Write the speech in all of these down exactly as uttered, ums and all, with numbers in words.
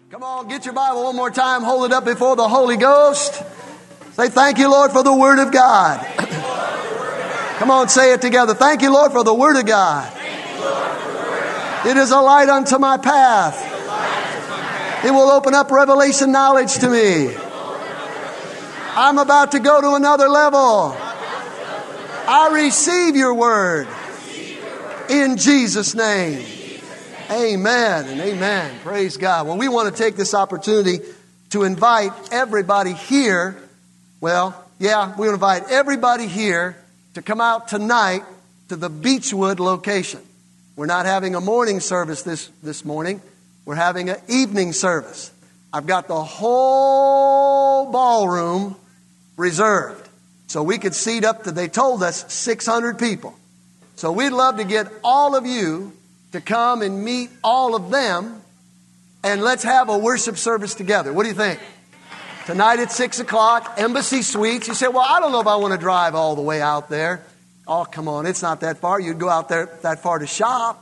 Come on, get your Bible one more time. Hold it up before the Holy Ghost. Say, thank you, Lord, for the Word of God. Come on, say it together. Thank you, Lord, for the Word of God. It is a light unto my path. It will open up revelation knowledge to me. I'm about to go to another level. I receive your Word. In Jesus' name. Amen and amen. Praise God. Well, we want to take this opportunity to invite everybody here. Well, yeah, we want to invite everybody here to come out tonight to the Beechwood location. We're not having a morning service this, this morning. We're having an evening service. I've got the whole ballroom reserved. So we could seat up to, they told us, six hundred people. So we'd love to get all of you to come and meet all of them, and let's have a worship service together. What do you think? Tonight at six o'clock, Embassy Suites. You say, well, I don't know if I want to drive all the way out there. Oh, come on, it's not that far. You'd go out there that far to shop.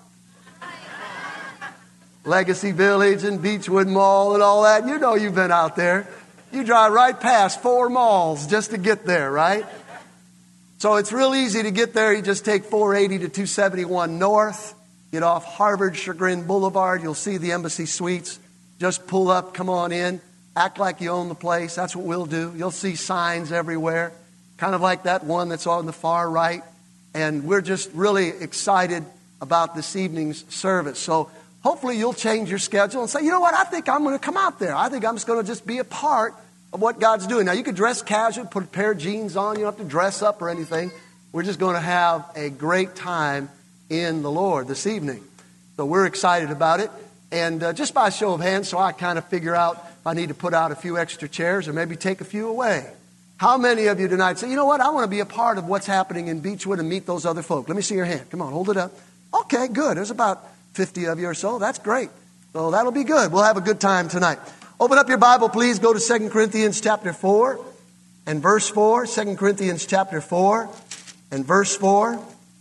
Legacy Village and Beechwood Mall and all that. You know you've been out there. You drive right past four malls just to get there, right? So it's real easy to get there. You just take four eighty to two seventy-one North. Get off Harvard Chagrin Boulevard. You'll see the Embassy Suites. Just pull up, come on in. Act like you own the place. That's what we'll do. You'll see signs everywhere. Kind of like that one that's on the far right. And we're just really excited about this evening's service. So hopefully you'll change your schedule and say, you know what, I think I'm going to come out there. I think I'm just going to just be a part of what God's doing. Now, you could dress casual, put a pair of jeans on. You don't have to dress up or anything. We're just going to have a great time in the Lord this evening. So we're excited about it. And uh, just by a show of hands, so I kind of figure out if I need to put out a few extra chairs or maybe take a few away. How many of you tonight say, you know what, I want to be a part of what's happening in Beechwood and meet those other folk? Let me see your hand. Come on, hold it up. Okay, good. There's about fifty of you or so. That's great. So that'll be good. We'll have a good time tonight. Open up your Bible, please. Go to Second Corinthians chapter four and verse four. Second Corinthians chapter four and verse four.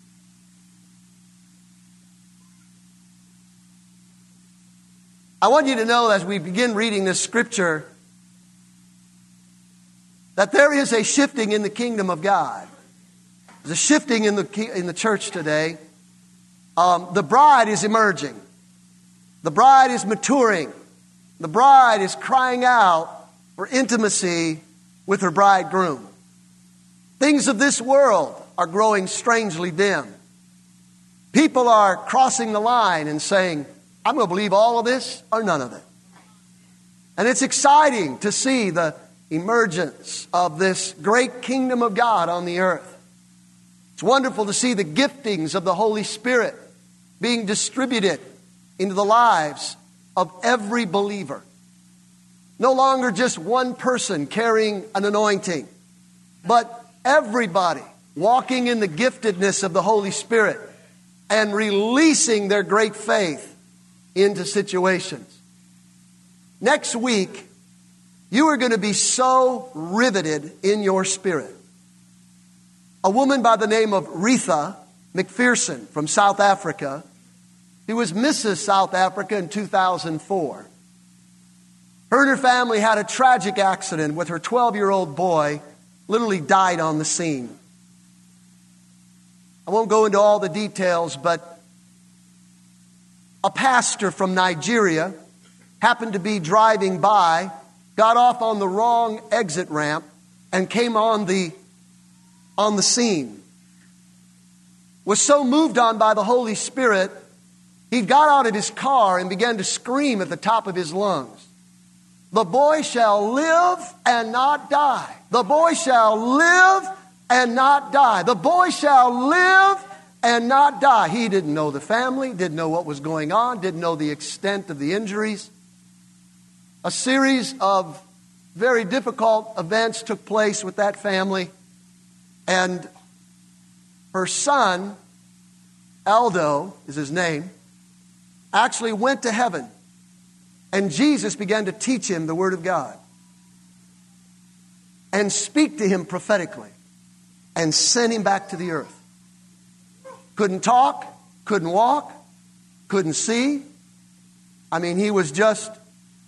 I want you to know as we begin reading this scripture that there is a shifting in the kingdom of God. There's a shifting in the in the church today. Um, the bride is emerging. The bride is maturing. The bride is crying out for intimacy with her bridegroom. Things of this world are growing strangely dim. People are crossing the line and saying, I'm going to believe all of this or none of it. And it's exciting to see the emergence of this great kingdom of God on the earth. It's wonderful to see the giftings of the Holy Spirit being distributed into the lives of every believer. No longer just one person carrying an anointing, but everybody walking in the giftedness of the Holy Spirit and releasing their great faith into situations. Next week, you are going to be so riveted in your spirit. A woman by the name of Retha McPherson from South Africa, who was Missus South Africa in two thousand four. Her and her family had a tragic accident with her twelve-year-old boy, literally died on the scene. I won't go into all the details, but a pastor from Nigeria happened to be driving by, got off on the wrong exit ramp, and came on the, on the scene. Was so moved on by the Holy Spirit, he got out of his car and began to scream at the top of his lungs. The boy shall live and not die. The boy shall live and not die. The boy shall live and not die. He didn't know the family, didn't know what was going on, didn't know the extent of the injuries. A series of very difficult events took place with that family. And her son, Aldo is his name, actually went to heaven. And Jesus began to teach him the Word of God and speak to him prophetically and send him back to the earth. Couldn't talk, couldn't walk, couldn't see. I mean, he was just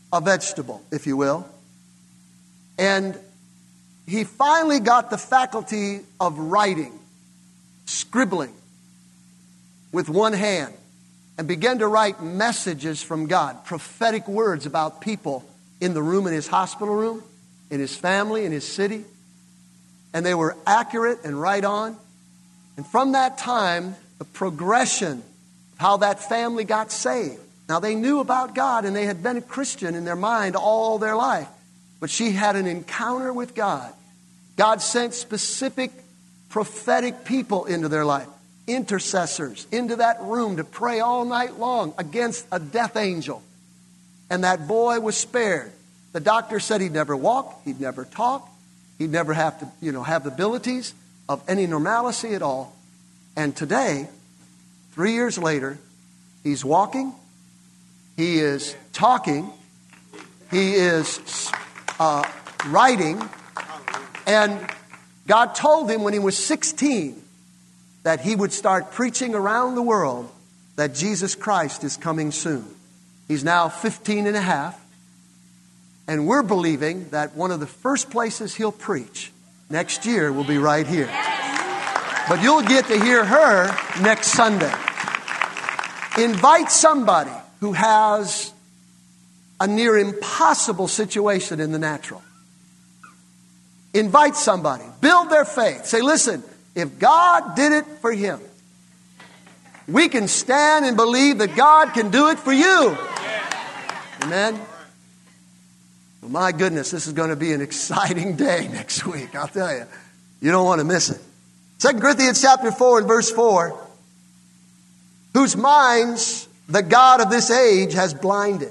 a vegetable, if you will. And he finally got the faculty of writing, scribbling with one hand, and began to write messages from God, prophetic words about people in the room, in his hospital room, in his family, in his city. And they were accurate and right on. And from that time, the progression of how that family got saved. Now, they knew about God and they had been a Christian in their mind all their life. But she had an encounter with God. God sent specific prophetic people into their life, intercessors, into that room to pray all night long against a death angel. And that boy was spared. The doctor said he'd never walk, he'd never talk, he'd never have to, you know, have the abilities of any normalcy at all. And today, three years later, he's walking, he is talking, he is uh, writing, and God told him when he was sixteen that he would start preaching around the world that Jesus Christ is coming soon. He's now fifteen and a half, and we're believing that one of the first places he'll preach next year will be right here. But you'll get to hear her next Sunday. Invite somebody who has a near impossible situation in the natural. Invite somebody. Build their faith. Say, listen, if God did it for him, we can stand and believe that God can do it for you. Amen? Well, my goodness, this is going to be an exciting day next week. I'll tell you. You don't want to miss it. Second Corinthians chapter four and verse four. Whose minds the God of this age has blinded.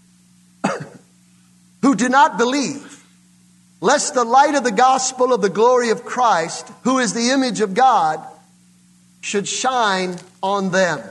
Who do not believe, lest the light of the gospel of the glory of Christ, who is the image of God, should shine on them.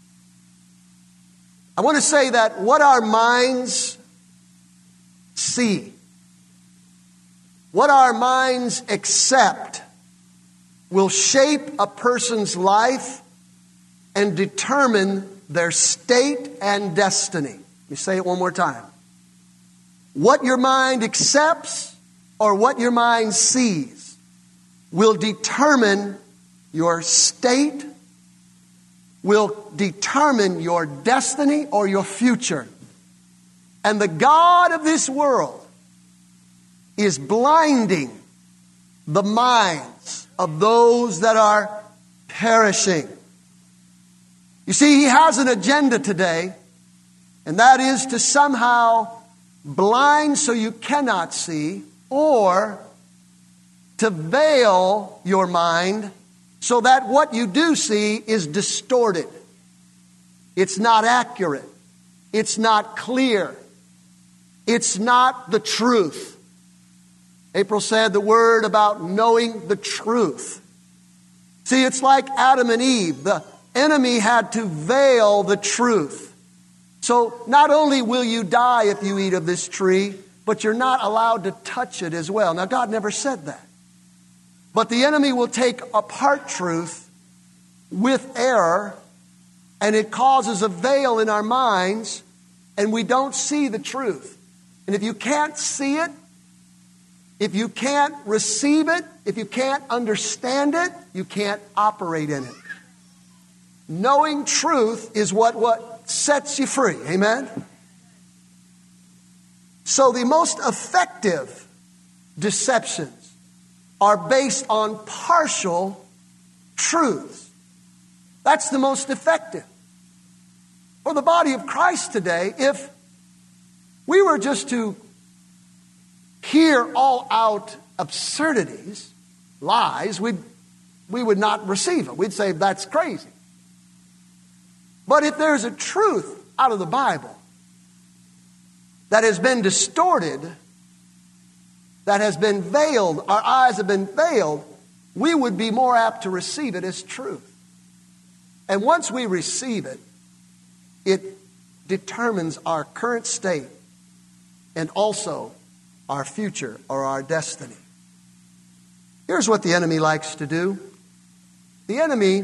I want to say that what our minds see, what our minds accept, will shape a person's life and determine their state and destiny. Let me say it one more time. What your mind accepts or what your mind sees will determine your state, will determine your destiny or your future. And the God of this world is blinding the minds of those that are perishing. You see, he has an agenda today, and that is to somehow blind so you cannot see, or to veil your mind so that what you do see is distorted. It's not accurate. It's not clear. It's not the truth. April said the word about knowing the truth. See, it's like Adam and Eve. The enemy had to veil the truth. So not only will you die if you eat of this tree, but you're not allowed to touch it as well. Now, God never said that. But the enemy will take apart truth with error, and it causes a veil in our minds, and we don't see the truth. And if you can't see it, if you can't receive it, if you can't understand it, you can't operate in it. Knowing truth is what, what sets you free. Amen? So the most effective deceptions are based on partial truths. That's the most effective. For the body of Christ today, if we were just to hear all out absurdities, lies, we'd, we would not receive them. We'd say, that's crazy. But if there's a truth out of the Bible that has been distorted, that has been veiled, our eyes have been veiled, we would be more apt to receive it as truth. And once we receive it, it determines our current state and also our future or our destiny. Here's what the enemy likes to do. The enemy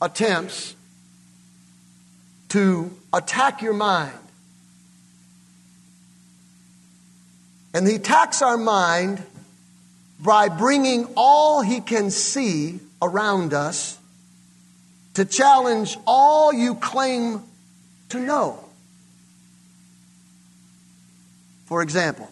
attempts to attack your mind And he attacks our mind by bringing all he can see around us to challenge all you claim to know. For example,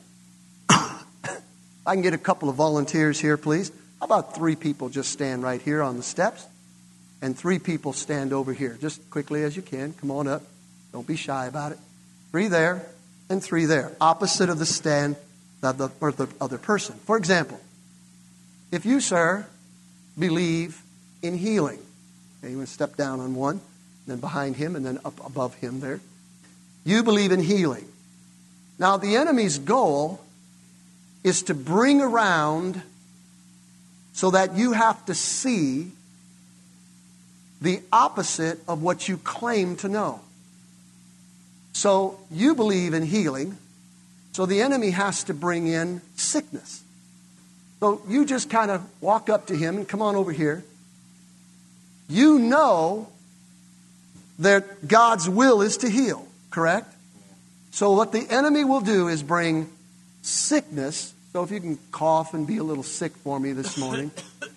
I can get a couple of volunteers here, please. How about three people just stand right here on the steps? And three people stand over here. Just quickly as you can. Come on up. Don't be shy about it. Three there and three there. Opposite of the stand of the, or the other person. For example, if you, sir, believe in healing. Okay, you want to step down on one, then behind him, and then up above him there. You believe in healing. Now, the enemy's goal is to bring around so that you have to see the opposite of what you claim to know. So, you believe in healing, so the enemy has to bring in sickness. So, you just kind of walk up to him and come on over here. You know that God's will is to heal, correct? So what the enemy will do is bring sickness. So if you can cough and be a little sick for me this morning.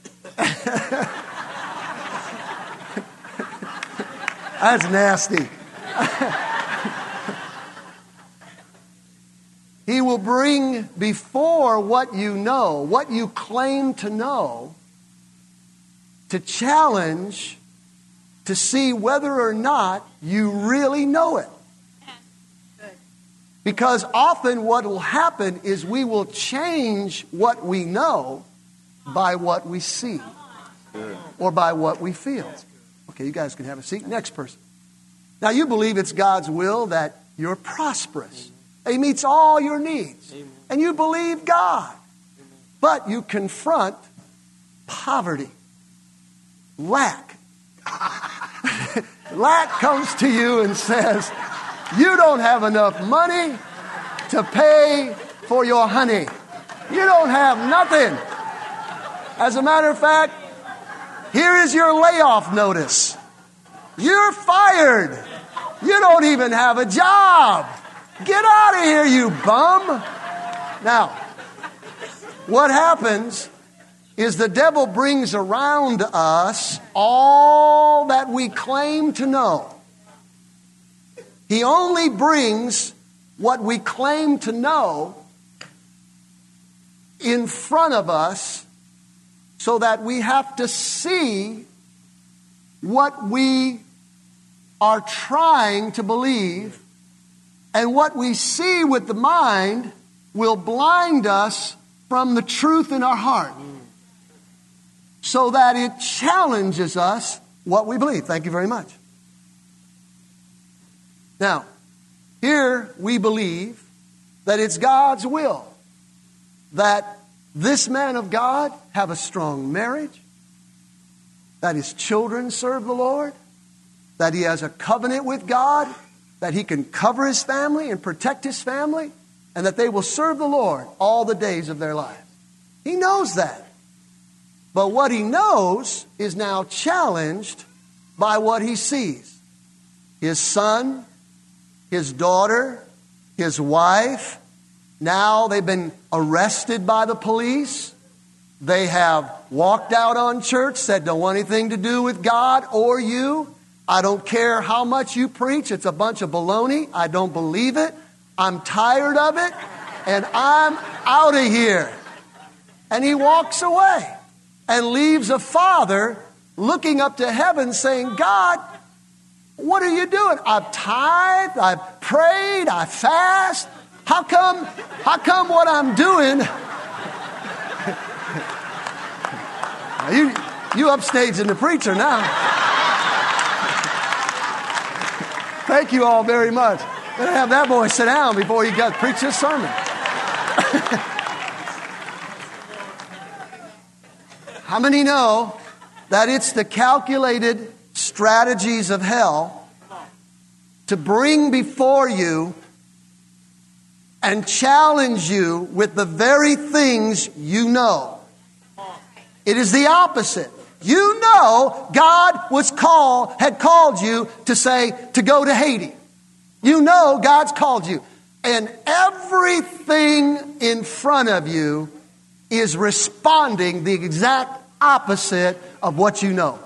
That's nasty. He will bring before what you know, what you claim to know, to challenge, to see whether or not you really know it. Because often what will happen is we will change what we know by what we see or by what we feel. Okay, you guys can have a seat. Next person. Now you believe it's God's will that you're prosperous. He meets all your needs. And you believe God. But you confront poverty. Lack. Lack comes to you and says, you don't have enough money to pay for your honey. You don't have nothing. As a matter of fact, here is your layoff notice. You're fired. You don't even have a job. Get out of here, you bum. Now, what happens is the devil brings around us all that we claim to know. He only brings what we claim to know in front of us so that we have to see what we are trying to believe, and what we see with the mind will blind us from the truth in our heart so that it challenges us what we believe. Thank you very much. Now, here we believe that it's God's will that this man of God have a strong marriage, that his children serve the Lord, that he has a covenant with God, that he can cover his family and protect his family, and that they will serve the Lord all the days of their lives. He knows that. But what he knows is now challenged by what he sees. His son, his daughter, his wife, now they've been arrested by the police. They have walked out on church, said don't want anything to do with God or you. I don't care how much you preach. It's a bunch of baloney. I don't believe it. I'm tired of it. And I'm out of here. And he walks away and leaves a father looking up to heaven saying, God, what are you doing? I've tithed, I've prayed, I fast. How come, how come what I'm doing? you, you upstaging the preacher now. Thank you all very much. Better have that boy sit down before he got preach his sermon. How many know that it's the calculated strategies of hell to bring before you and challenge you with the very things you know? It is the opposite. You know God was called, had called you to say, to go to Haiti. You know God's called you. And everything in front of you is responding the exact opposite of what you know.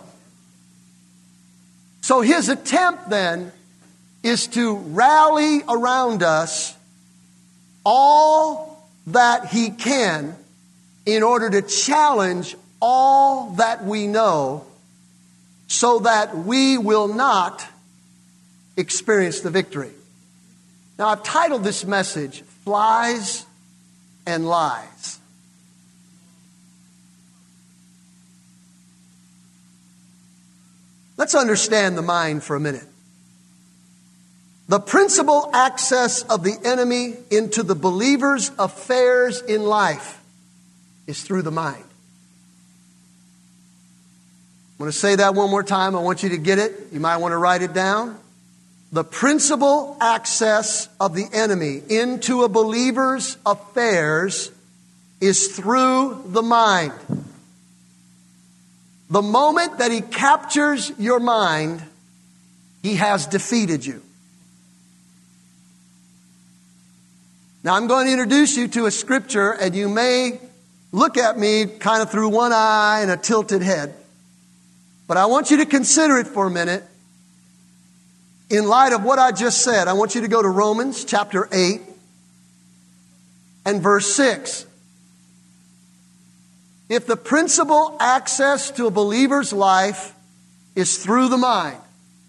So his attempt then is to rally around us all that he can in order to challenge all that we know so that we will not experience the victory. Now, I've titled this message, Flies and Lies. Let's understand the mind for a minute. The principal access of the enemy into the believer's affairs in life is through the mind. I'm going to say that one more time. I want you to get it. You might want to write it down. The principal access of the enemy into a believer's affairs is through the mind. The moment that he captures your mind, he has defeated you. Now, I'm going to introduce you to a scripture, and you may look at me kind of through one eye and a tilted head. But I want you to consider it for a minute. In light of what I just said, I want you to go to Romans chapter eight and verse six. If the principal access to a believer's life is through the mind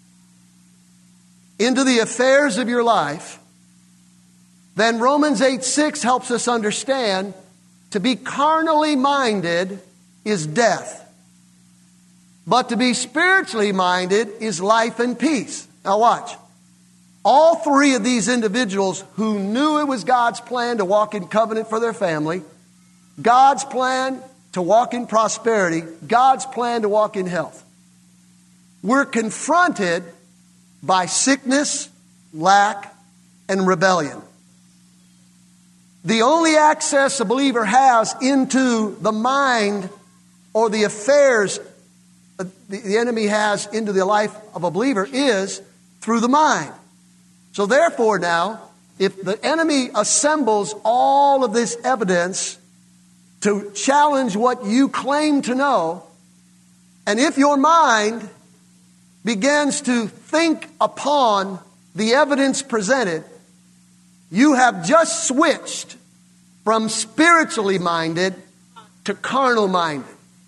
into the affairs of your life, then Romans eight six helps us understand to be carnally minded is death. But to be spiritually minded is life and peace. Now watch. All three of these individuals who knew it was God's plan to walk in covenant for their family, God's plan to walk in prosperity, God's plan to walk in health, were confronted by sickness, lack, and rebellion. The only access a believer has into the mind or the affairs the enemy has into the life of a believer is through the mind. So therefore now, if the enemy assembles all of this evidence to challenge what you claim to know, and if your mind begins to think upon the evidence presented, you have just switched from spiritually minded to carnal minded.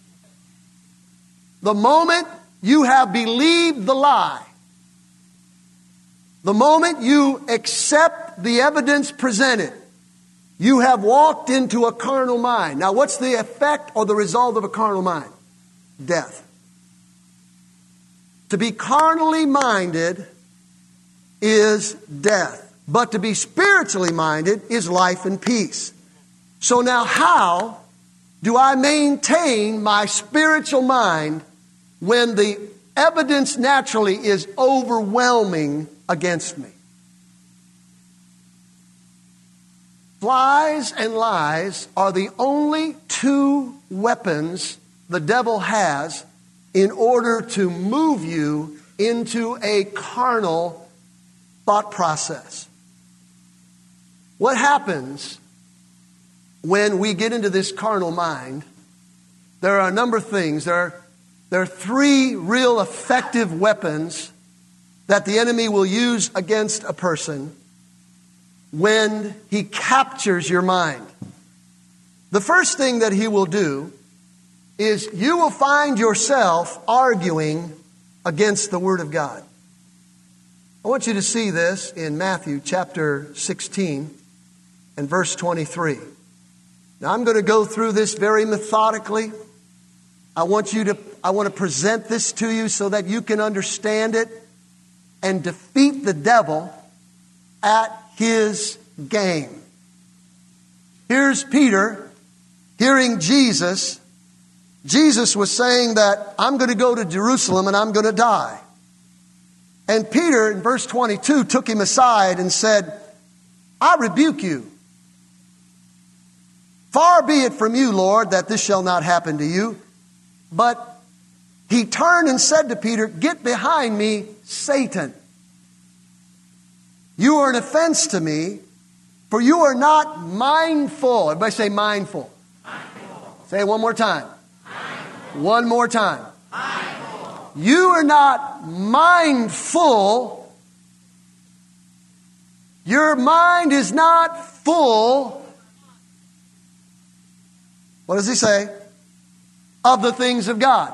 The moment you have believed the lie, the moment you accept the evidence presented, you have walked into a carnal mind. Now, what's the effect or the result of a carnal mind? Death. To be carnally minded is death. But to be spiritually minded is life and peace. So now how do I maintain my spiritual mind when the evidence naturally is overwhelming against me? Flies and lies are the only two weapons the devil has in order to move you into a carnal thought process. What happens when we get into this carnal mind? There are a number of things. There are, there are three real effective weapons that the enemy will use against a person when he captures your mind. The first thing that he will do is you will find yourself arguing against the Word of God. I want you to see this in Matthew chapter sixteen and verse twenty-three. Now I'm going to go through this very methodically. I want you to, I want to present this to you so that you can understand it and defeat the devil at his game. Here's Peter hearing Jesus. Jesus was saying that I'm going to go to Jerusalem and I'm going to die. And Peter in verse twenty-two took him aside and said, I rebuke you. Far be it from you, Lord, that this shall not happen to you. But he turned and said to Peter, get behind me, Satan. You are an offense to me, For you are not mindful. Everybody say mindful. Mindful. Say it one more time. Mindful. One more time. Mindful. You are not mindful. Your mind is not full. What does he say? Of the things of God.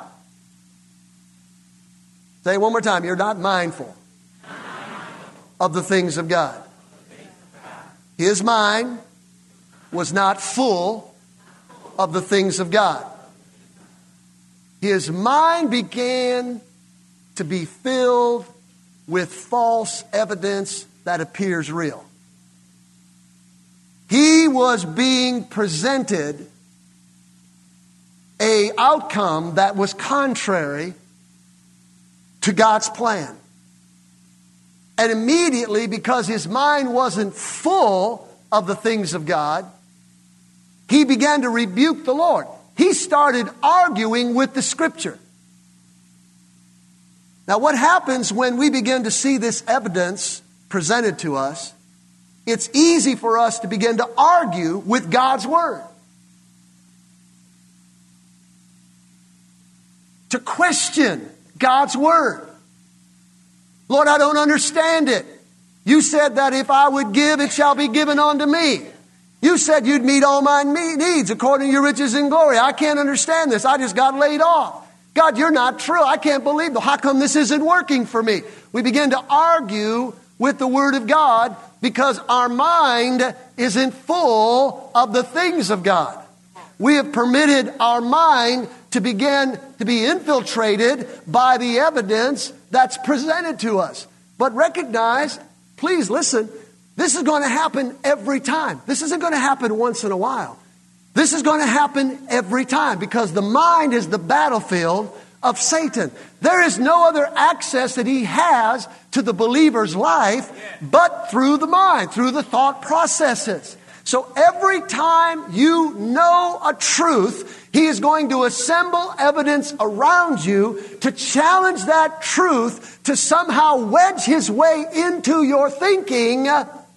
Say it one more time. You're not mindful of the things of God. His mind was not full of the things of God. His mind began to be filled with false evidence that appears real. He was being presented an outcome that was contrary to God's plan. And immediately, because his mind wasn't full of the things of God, he began to rebuke the Lord. He started arguing with the Scripture. Now, what happens when we begin to see this evidence presented to us? It's easy for us to begin to argue with God's Word. To question God's Word. Lord, I don't understand it. You said that if I would give, it shall be given unto me. You said you'd meet all my needs according to your riches and glory. I can't understand this. I just got laid off. God, you're not true. I can't believe it. How come this isn't working for me? We begin to argue with the Word of God because our mind isn't full of the things of God. We have permitted our mind to begin to be infiltrated by the evidence that's presented to us. But recognize, please listen, this is going to happen every time. This isn't going to happen once in a while. This is going to happen every time because the mind is the battlefield of Satan. There is no other access that he has to the believer's life but through the mind, through the thought processes. So every time you know a truth, he is going to assemble evidence around you to challenge that truth to somehow wedge his way into your thinking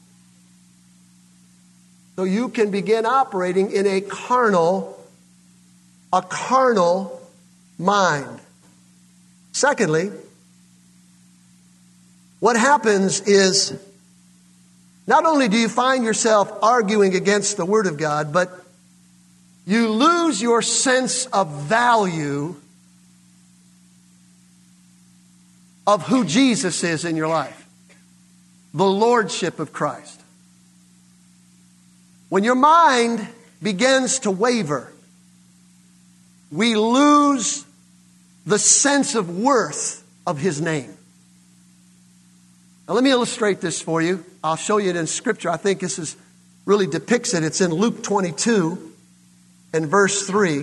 so you can begin operating in a carnal, a carnal mind. Secondly, what happens is not only do you find yourself arguing against the Word of God, but you lose your sense of value of who Jesus is in your life. The Lordship of Christ. When your mind begins to waver, we lose the sense of worth of His name. Now let me illustrate this for you. I'll show you it in Scripture. I think this is really depicts it. It's in Luke twenty-two and verse three.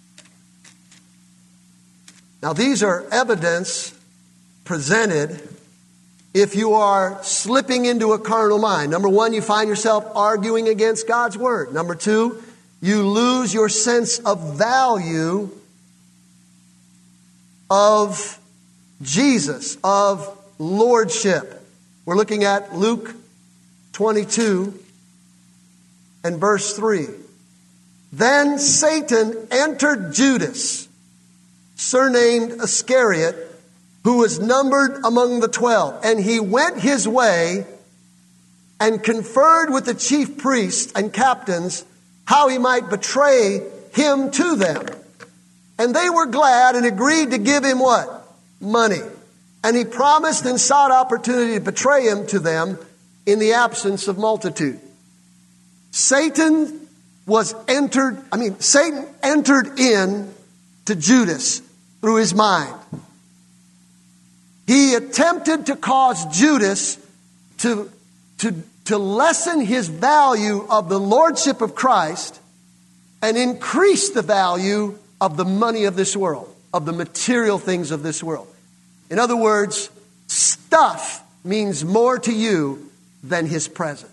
Now these are evidence presented if you are slipping into a carnal mind. Number one, you find yourself arguing against God's Word. Number two, you lose your sense of value of Jesus, of Lordship. We're looking at Luke twenty-two and verse three. Then Satan entered Judas, surnamed Iscariot, who was numbered among the twelve. And he went his way and conferred with the chief priests and captains how he might betray him to them. And they were glad and agreed to give him what? Money. And he promised and sought opportunity to betray him to them in the absence of multitude. Satan was entered, I mean, Satan entered in to Judas through his mind. He attempted to cause Judas to, to, to lessen his value of the Lordship of Christ and increase the value of the money of this world, of the material things of this world. In other words, stuff means more to you than His presence.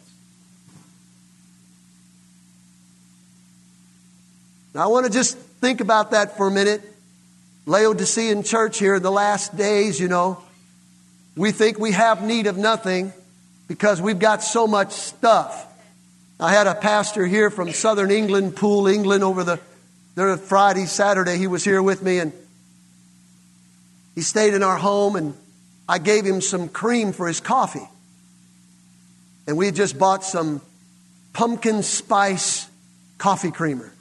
Now I want to just think about that for a minute. Laodicean church here in the last days, you know, we think we have need of nothing because we've got so much stuff. I had a pastor here from Southern England, Poole, England, over the there Friday, Saturday. He was here with me, and he stayed in our home, and I gave him some cream for his coffee. And we just bought some pumpkin spice coffee creamer.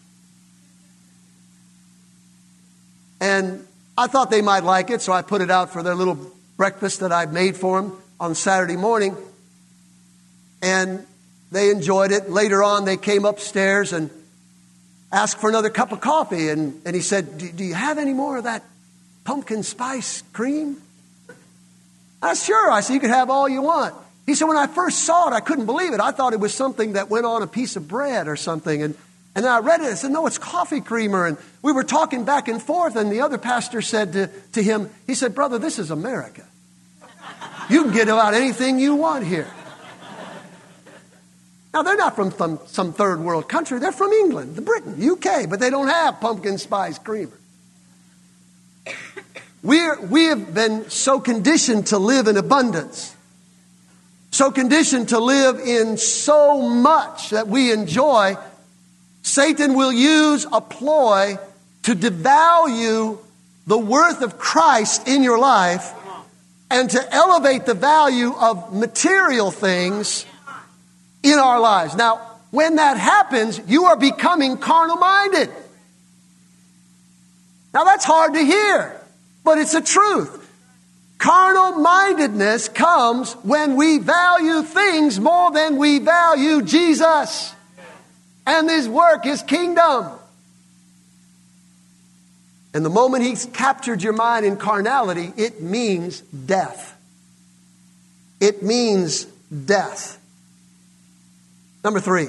And I thought they might like it, so I put it out for their little breakfast that I made for them on Saturday morning. And they enjoyed it. Later on, they came upstairs and asked for another cup of coffee. And, and he said, do, do you have any more of that pumpkin spice cream? I said, sure. I said, you can have all you want. He said, when I first saw it, I couldn't believe it. I thought it was something that went on a piece of bread or something. And, and then I read it. I said, no, it's coffee creamer. And we were talking back and forth. And the other pastor said to, to him, he said, brother, this is America. You can get about anything you want here. Now, they're not from some, some third world country. They're from England, Britain, U K, but they don't have pumpkin spice creamer. We're, we have been so conditioned to live in abundance, so conditioned to live in so much that we enjoy. Satan will use a ploy to devalue the worth of Christ in your life and to elevate the value of material things in our lives. Now, when that happens, you are becoming carnal-minded. Now, that's hard to hear, but it's the truth. Carnal-mindedness comes when we value things more than we value Jesus and His work, His kingdom. And the moment He's captured your mind in carnality, it means death. It means death. Number three,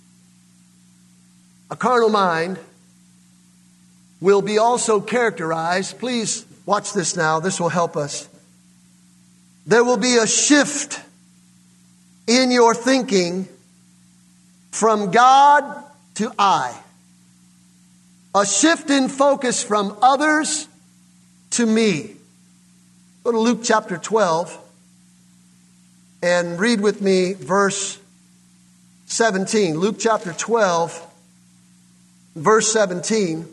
a carnal mind will be also characterized. Please watch this now. This will help us. There will be a shift in your thinking from God to I. A shift in focus from others to me. Go to Luke chapter twelve and read with me verse seventeen. Luke chapter twelve, verse seventeen.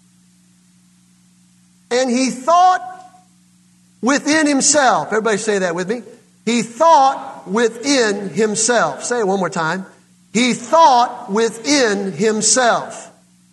And he thought within himself. Everybody say that with me. He thought within himself. Say it one more time. He thought within himself.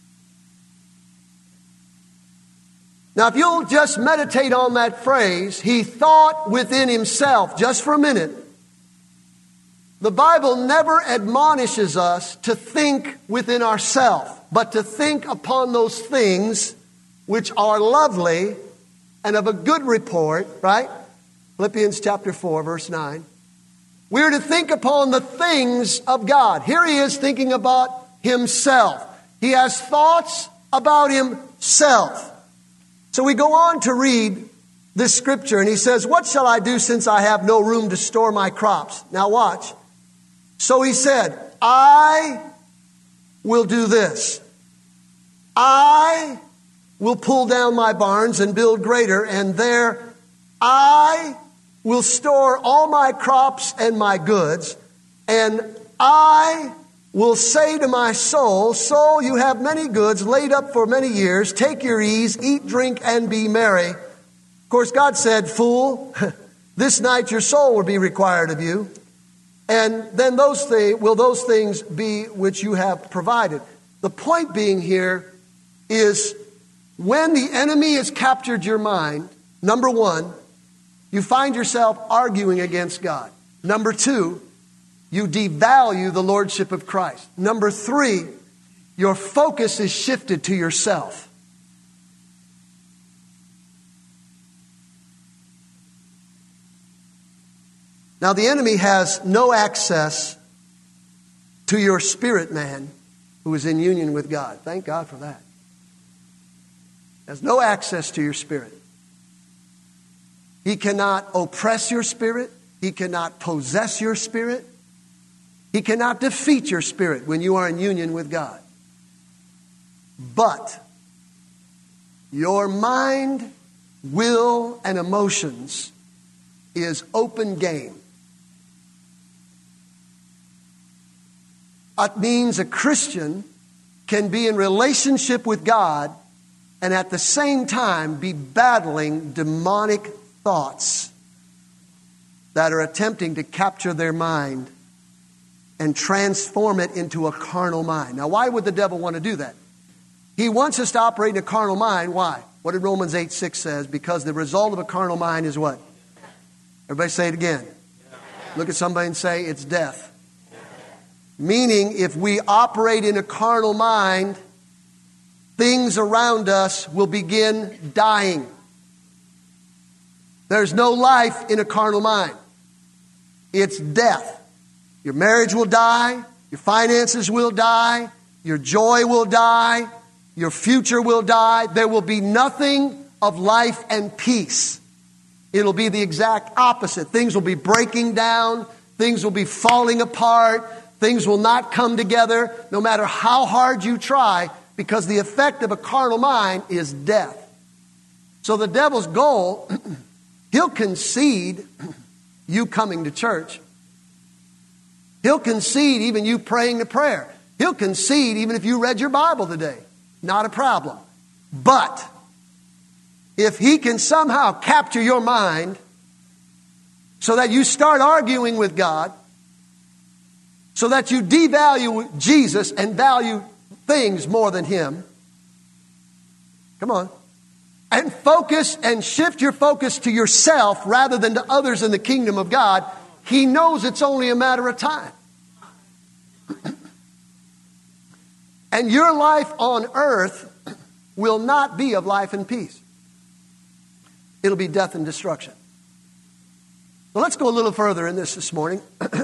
Now, if you'll just meditate on that phrase, he thought within himself, just for a minute. The Bible never admonishes us to think within ourselves, but to think upon those things which are lovely and of a good report, right? Philippians chapter four, verse nine. We're to think upon the things of God. Here he is thinking about himself. He has thoughts about himself. So we go on to read this scripture, and he says, what shall I do since I have no room to store my crops? Now watch. So he said, I will do this. I will pull down my barns and build greater, and there I will store all my crops and my goods, and I will say to my soul, soul, you have many goods laid up for many years. Take your ease, eat, drink, and be merry. Of course, God said, fool, this night your soul will be required of you. And then those things, will those things be which you have provided. The point being here is when the enemy has captured your mind, number one, you find yourself arguing against God. Number two, you devalue the lordship of Christ. Number three, your focus is shifted to yourself. Now, the enemy has no access to your spirit man who is in union with God. Thank God for that. Has no access to your spirit. He cannot oppress your spirit. He cannot possess your spirit. He cannot defeat your spirit when you are in union with God. But your mind, will, and emotions is open game. It means a Christian can be in relationship with God and at the same time be battling demonic thoughts that are attempting to capture their mind and transform it into a carnal mind. Now, why would the devil want to do that? He wants us to operate in a carnal mind. Why? What did Romans eight six says? Because the result of a carnal mind is what? Everybody say it again. Look at somebody and say, it's death. Meaning, if we operate in a carnal mind, things around us will begin dying. There's no life in a carnal mind. It's death. Your marriage will die. Your finances will die. Your joy will die. Your future will die. There will be nothing of life and peace. It'll be the exact opposite. Things will be breaking down. Things will be falling apart. Things will not come together no matter how hard you try, because the effect of a carnal mind is death. So the devil's goal, he'll concede you coming to church. He'll concede even you praying the prayer. He'll concede even if you read your Bible today. Not a problem. But if he can somehow capture your mind so that you start arguing with God, so that you devalue Jesus and value things more than Him, come on, and focus and shift your focus to yourself rather than to others in the kingdom of God, he knows it's only a matter of time. And your life on earth will not be of life and peace. It'll be death and destruction. So let's go a little further in this this morning.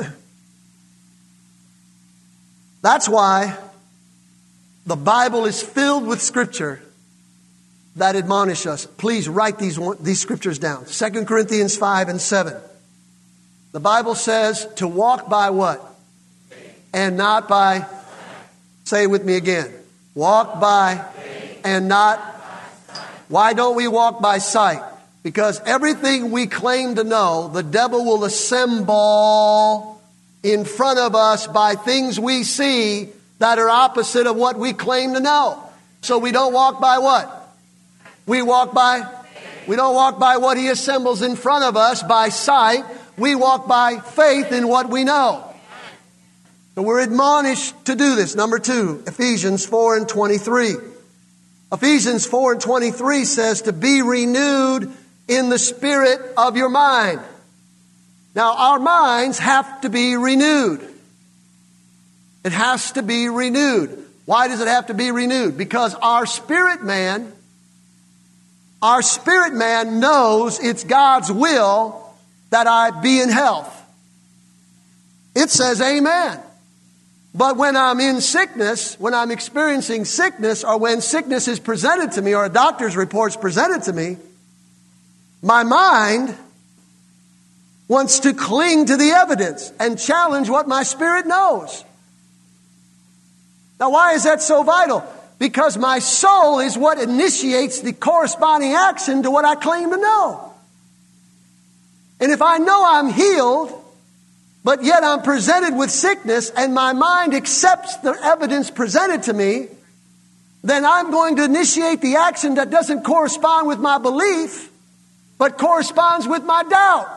That's why the Bible is filled with scripture that admonish us. Please write these, these scriptures down. Second Corinthians five and seven. The Bible says to walk by what? And not by, say it with me again. Walk by and not. Why don't we walk by sight? Because everything we claim to know, the devil will assemble in front of us by things we see that are opposite of what we claim to know. So we don't walk by what? We walk by, we don't walk by what he assembles in front of us by sight. We walk by faith in what we know. So we're admonished to do this. Number two, Ephesians four and twenty-three. Ephesians four and twenty-three says to be renewed in the spirit of your mind. Now, our minds have to be renewed. It has to be renewed. Why does it have to be renewed? Because our spirit man, our spirit man knows it's God's will that I be in health. It says amen. But when I'm in sickness, when I'm experiencing sickness, or when sickness is presented to me, or a doctor's report's presented to me, my mind wants to cling to the evidence and challenge what my spirit knows. Now, why is that so vital? Because my soul is what initiates the corresponding action to what I claim to know. And if I know I'm healed, but yet I'm presented with sickness and my mind accepts the evidence presented to me, then I'm going to initiate the action that doesn't correspond with my belief, but corresponds with my doubt.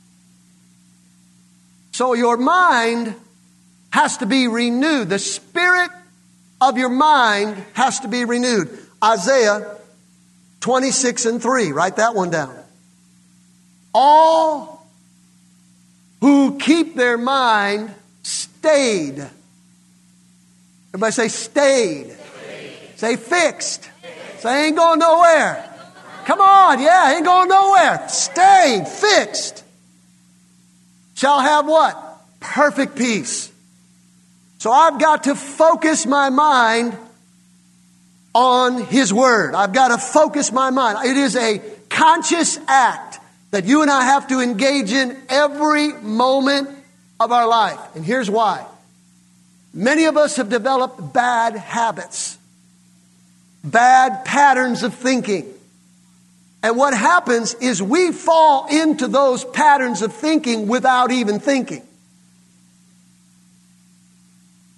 So your mind has to be renewed. The spirit of your mind has to be renewed. Isaiah twenty-six and three. Write that one down. All who keep their mind stayed. Everybody say stayed. Stayed. Say fixed. Fixed. Say ain't going nowhere. Come on, yeah, ain't going nowhere. Stayed, fixed. Shall have what? Perfect peace. So I've got to focus my mind on His Word. I've got to focus my mind. It is a conscious act that you and I have to engage in every moment of our life. And here's why. Many of us have developed bad habits, bad patterns of thinking. And what happens is we fall into those patterns of thinking without even thinking. It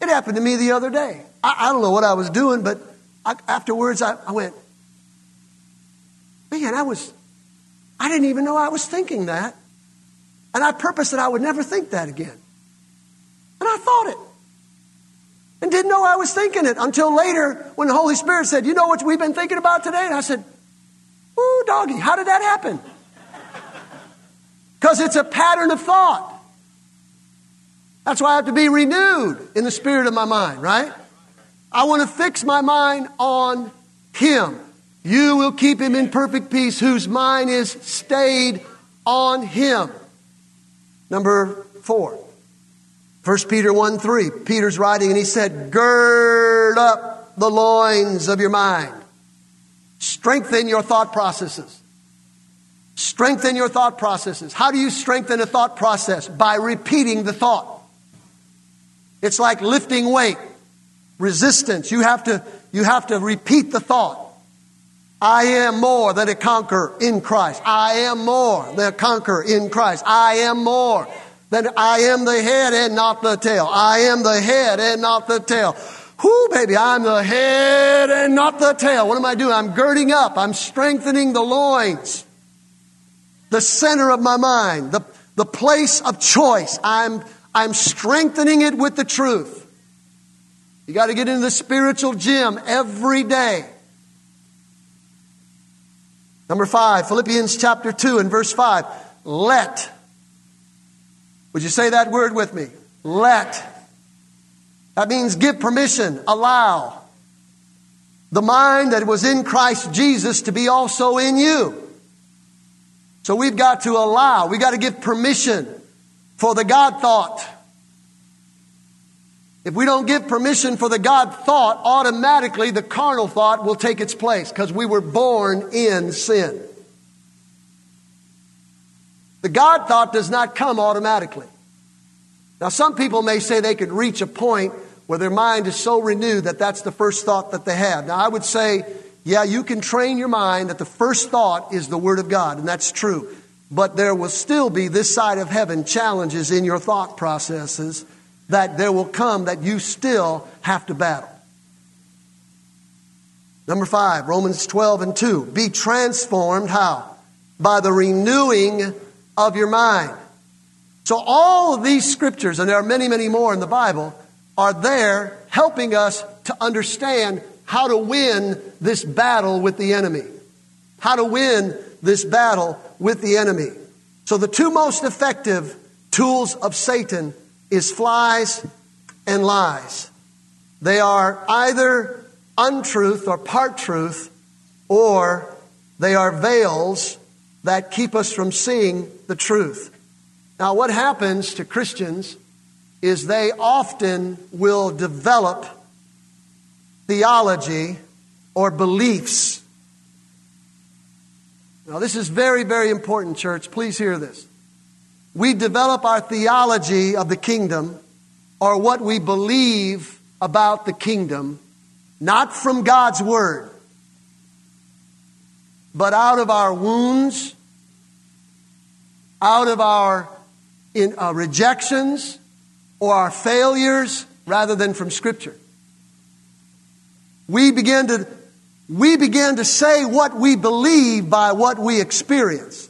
happened to me the other day. I, I don't know what I was doing, but I, afterwards I, I went, man, I was, I didn't even know I was thinking that. And I purposed that I would never think that again. And I thought it. And didn't know I was thinking it until later when the Holy Spirit said, you know what we've been thinking about today? And I said, ooh, doggy, how did that happen? Because it's a pattern of thought. That's why I have to be renewed in the spirit of my mind, right? I want to fix my mind on Him. You will keep him in perfect peace whose mind is stayed on Him. Number four. First Peter one three. Peter's writing and he said, gird up the loins of your mind. Strengthen your thought processes. Strengthen your thought processes. How do you strengthen a thought process? By repeating the thought. It's like lifting weight. Resistance. You have to, you have to repeat the thought. I am more than a conqueror in Christ. I am more than a conqueror in Christ. I am more than I am the head and not the tail. I am the head and not the tail. Whoo, baby, I'm the head and not the tail. What am I doing? I'm girding up. I'm strengthening the loins. The center of my mind. The, the place of choice. I'm, I'm strengthening it with the truth. You got to get into the spiritual gym every day. Number five, Philippians chapter two and verse five. Let. Would you say that word with me? Let. That means give permission, allow. The mind that was in Christ Jesus to be also in you. So we've got to allow, we've got to give permission for the God thought. If we don't give permission for the God thought, automatically the carnal thought will take its place because we were born in sin. The God thought does not come automatically. Now, some people may say they could reach a point where their mind is so renewed that that's the first thought that they have. Now, I would say, yeah, you can train your mind that the first thought is the Word of God, and that's true. But there will still be, this side of heaven, challenges in your thought processes that there will come that you still have to battle. Number five, Romans twelve and two. Be transformed, how? By the renewing of your mind. So all of these scriptures, and there are many, many more in the Bible, are there helping us to understand how to win this battle with the enemy. How to win this battle with the enemy. So the two most effective tools of Satan is flies and lies. They are either untruth or part truth, or they are veils that keep us from seeing the truth. Now, what happens to Christians is they often will develop theology or beliefs. Now, this is very, very important, church. Please hear this. We develop our theology of the kingdom, or what we believe about the kingdom, not from God's Word, but out of our wounds, out of our in, uh, rejections or our failures, rather than from Scripture. We begin to, we begin to say what we believe by what we experience.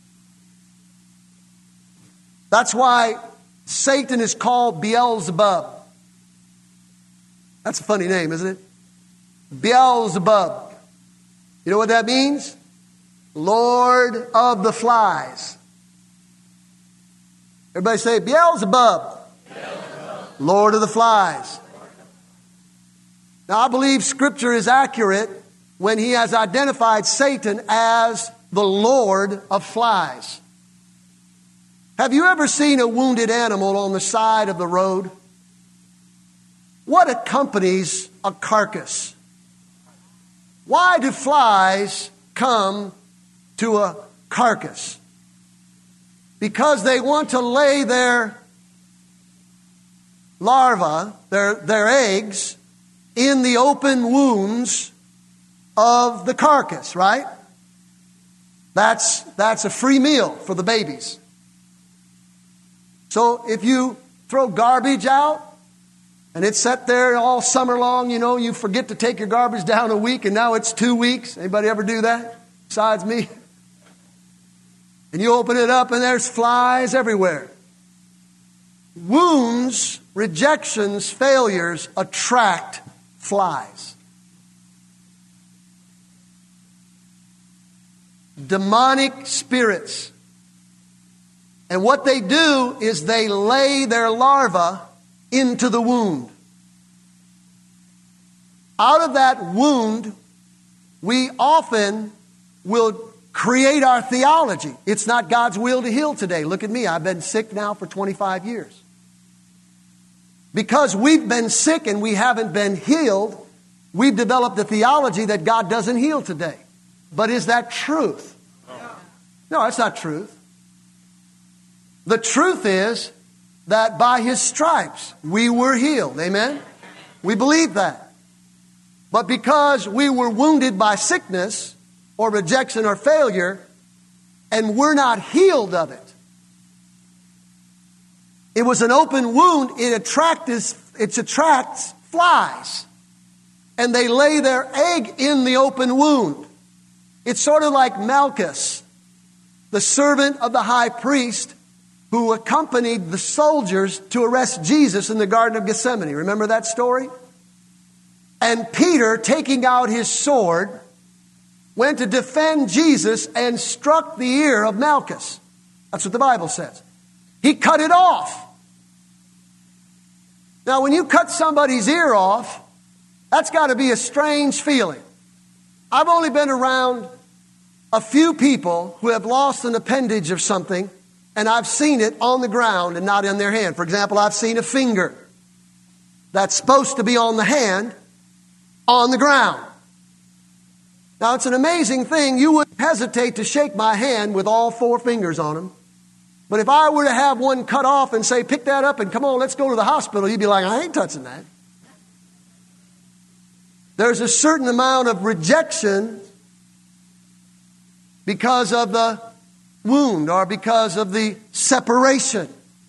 That's why Satan is called Beelzebub. That's a funny name, isn't it? Beelzebub. You know what that means? Lord of the flies. Everybody say Beelzebub. Beelzebub. Lord of the flies. Now, I believe Scripture is accurate when he has identified Satan as the Lord of flies. Have you ever seen a wounded animal on the side of the road? What accompanies a carcass? Why do flies come to a carcass? Because they want to lay their larvae, their, their eggs, in the open wounds of the carcass, right? That's, that's a free meal for the babies. So if you throw garbage out And it's sat there all summer long, you know, you forget to take your garbage down a week and now it's two weeks. Anybody ever do that? Besides me? And you open it up and there's flies everywhere. Wounds, rejections, failures attract flies. Demonic spirits. And what they do is they lay their larva into the wound. Out of that wound, we often will create our theology. It's not God's will to heal today. Look at me. I've been sick now for twenty-five years. Because we've been sick and we haven't been healed, we've developed a theology that God doesn't heal today. But is that truth? No, that's not truth. The truth is that by His stripes we were healed. Amen? We believe that. But because we were wounded by sickness or rejection or failure, and we're not healed of it, it was an open wound. It attracts, it attracts flies. And they lay their egg in the open wound. It's sort of like Malchus, the servant of the high priest, who accompanied the soldiers to arrest Jesus in the Garden of Gethsemane. Remember that story? And Peter, taking out his sword, went to defend Jesus and struck the ear of Malchus. That's what the Bible says. He cut it off. Now, when you cut somebody's ear off, that's got to be a strange feeling. I've only been around a few people who have lost an appendage of something, and I've seen it on the ground and not in their hand. For example, I've seen a finger that's supposed to be on the hand on the ground. Now, it's an amazing thing. You wouldn't hesitate to shake my hand with all four fingers on them. But if I were to have one cut off and say, pick that up and come on, let's go to the hospital, you'd be like, I ain't touching that. There's a certain amount of rejection because of the wound or because of the separation.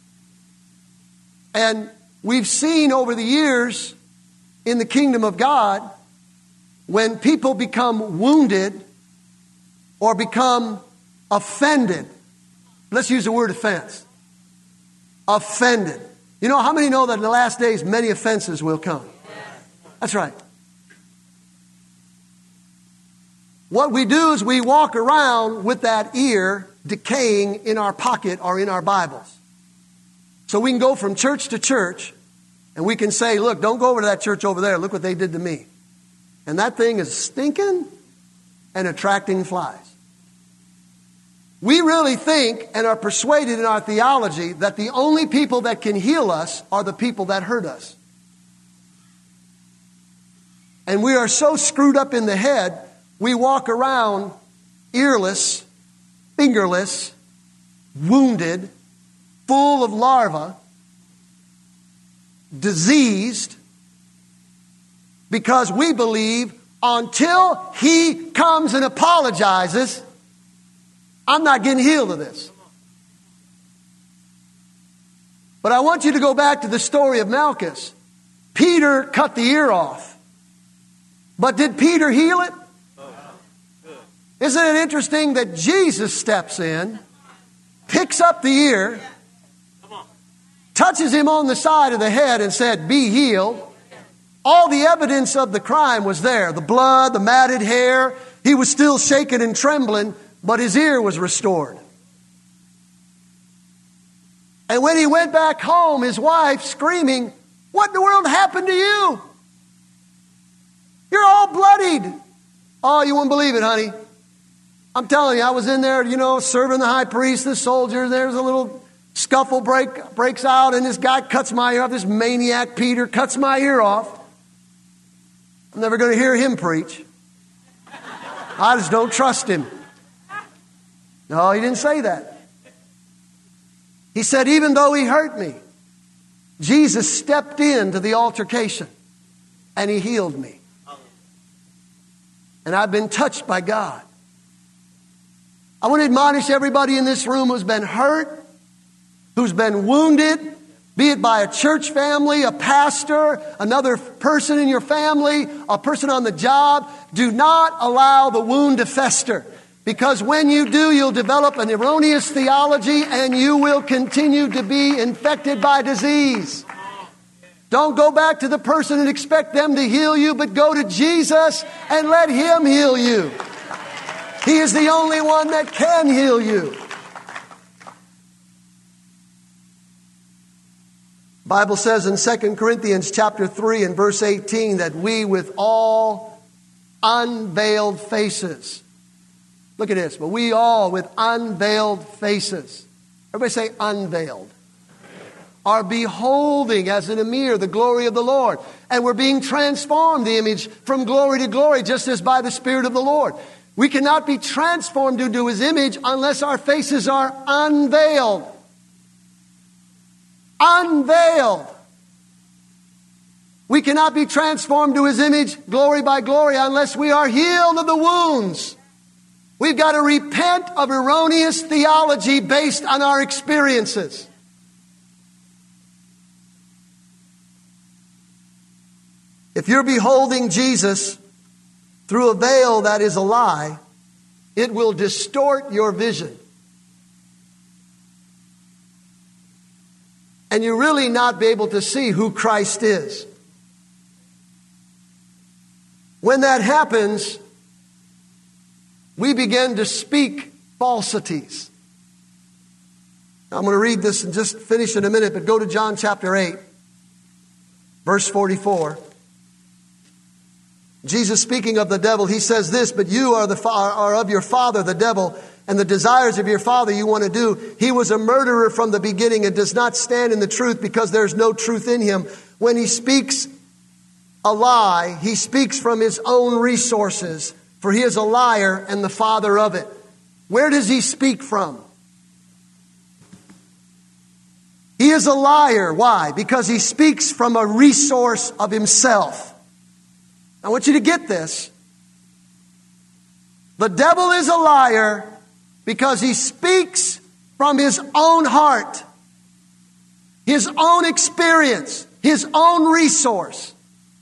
And we've seen over the years in the kingdom of God, when people become wounded or become offended, let's use the word offense. Offended. You know, how many know that in the last days many offenses will come? That's right. What we do is we walk around with that ear decaying in our pocket or in our Bibles. So we can go from church to church and we can say, look, don't go over to that church over there. Look what they did to me. And that thing is stinking and attracting flies. We really think and are persuaded in our theology that the only people that can heal us are the people that hurt us. And we are so screwed up in the head, we walk around earless, fingerless, wounded, full of larvae, diseased, because we believe until He comes and apologizes, I'm not getting healed of this. But I want you to go back to the story of Malchus. Peter cut the ear off. But did Peter heal it? Isn't it interesting that Jesus steps in, picks up the ear, touches him on the side of the head and said, be healed. All the evidence of the crime was there. The blood, the matted hair. He was still shaking and trembling, but his ear was restored. And when he went back home, his wife screaming, what in the world happened to you? You're all bloodied. Oh, you won't believe it, honey. I'm telling you, I was in there, you know, serving the high priest, the soldiers. There's a little scuffle break breaks out, and this guy cuts my ear off. This maniac Peter cuts my ear off. I'm never going to hear him preach. I just don't trust him. No, he didn't say that. He said, even though he hurt me, Jesus stepped into the altercation and He healed me. And I've been touched by God. I want to admonish everybody in this room who's been hurt, who's been wounded, Be it by a church family, a pastor, another person in your family, a person on the job. Do not allow the wound to fester. Because when you do, you'll develop an erroneous theology and you will continue to be infected by disease. Don't go back to the person and expect them to heal you, but go to Jesus and let Him heal you. He is the only one that can heal you. The Bible says in Second Corinthians chapter three and verse eighteen that we with all unveiled faces. Look at this. But we all with unveiled faces. Everybody say unveiled. Are beholding as in a mirror the glory of the Lord. And we're being transformed, the image, from glory to glory, just as by the Spirit of the Lord. We cannot be transformed into His image unless our faces are unveiled. Unveiled. We cannot be transformed to His image, glory by glory, unless we are healed of the wounds. We've got to repent of erroneous theology based on our experiences. If you're beholding Jesus through a veil that is a lie, it will distort your vision. And you really not be able to see who Christ is. When that happens, we begin to speak falsities. Now, I'm going to read this and just finish in a minute, but go to John chapter eight, verse forty-four. Jesus speaking of the devil, He says this, but you are, the, are of your father, the devil, and the desires of your father you want to do. He was a murderer from the beginning and does not stand in the truth because there's no truth in him. When he speaks a lie, he speaks from his own resources, for he is a liar and the father of it. Where does he speak from? He is a liar. Why? Because he speaks from a resource of himself. I want you to get this. The devil is a liar because he speaks from his own heart, his own experience, his own resource.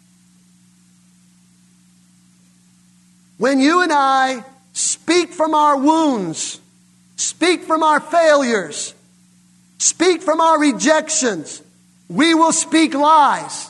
When you and I speak from our wounds, speak from our failures, speak from our rejections, we will speak lies.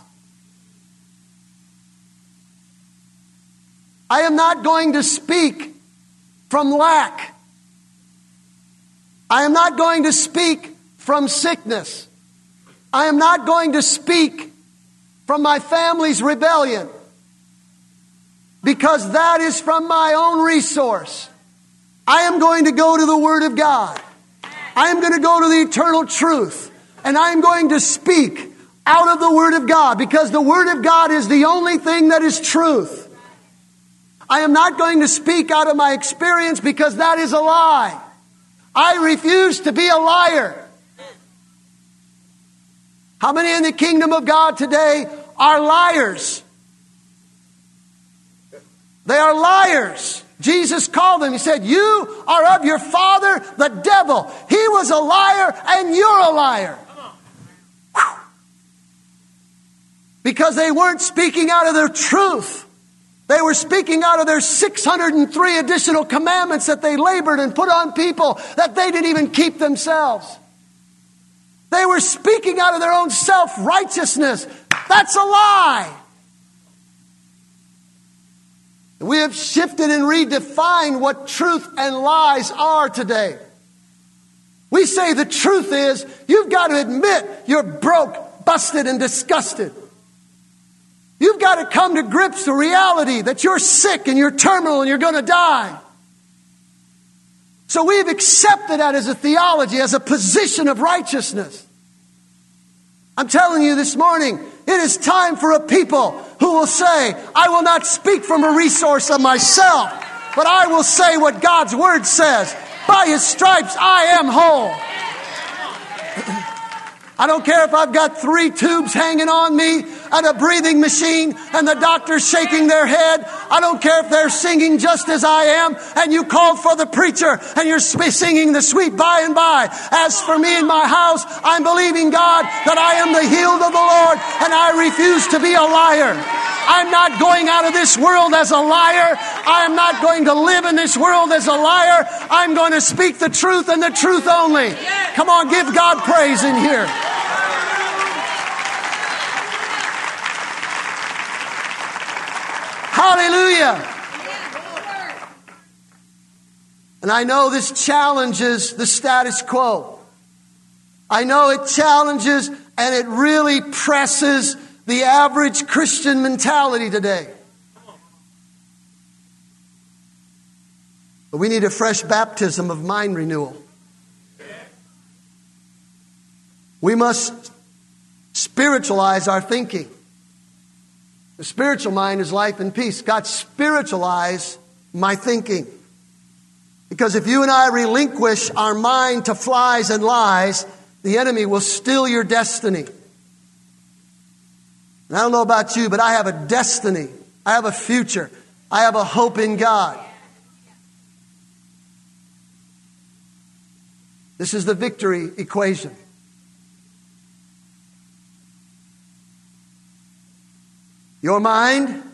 I am not going to speak from lack. I am not going to speak from sickness. I am not going to speak from my family's rebellion, because that is from my own resource. I am going to go to the Word of God. I am going to go to the eternal truth. And I am going to speak out of the Word of God, because the Word of God is the only thing that is truth. I am not going to speak out of my experience, because that is a lie. I refuse to be a liar. How many in the kingdom of God today are liars? They are liars. Jesus called them. He said, you are of your father, the devil. He was a liar and you're a liar. Whew. Because they weren't speaking out of their truth. They were speaking out of their six hundred three additional commandments that they labored and put on people that they didn't even keep themselves. They were speaking out of their own self-righteousness. That's a lie. We have shifted and redefined what truth and lies are today. We say the truth is, you've got to admit you're broke, busted, and disgusted. You've got to come to grips with reality that you're sick and you're terminal and you're going to die. So we've accepted that as a theology, as a position of righteousness. I'm telling you this morning, it is time for a people who will say, I will not speak from a resource of myself, but I will say what God's Word says. By His stripes I am whole. I don't care if I've got three tubes hanging on me. and a breathing machine and the doctor's shaking their head. I don't care if they're singing just as I am and you called for the preacher and you're singing the sweet by and by. As for me and my house, I'm believing God that I am the healed of the Lord and I refuse to be a liar. I'm not going out of this world as a liar. I am not going to live in this world as a liar. I'm going to speak the truth and the truth only. Come on, give God praise in here. Hallelujah. And I know this challenges the status quo. I know it challenges and it really presses the average Christian mentality today. But we need a fresh baptism of mind renewal. We must spiritualize our thinking. The spiritual mind is life and peace. God, spiritualize my thinking. Because if you and I relinquish our mind to flies and lies, the enemy will steal your destiny. And I don't know about you, but I have a destiny. I have a future. I have a hope in God. This is the victory equation. Your mind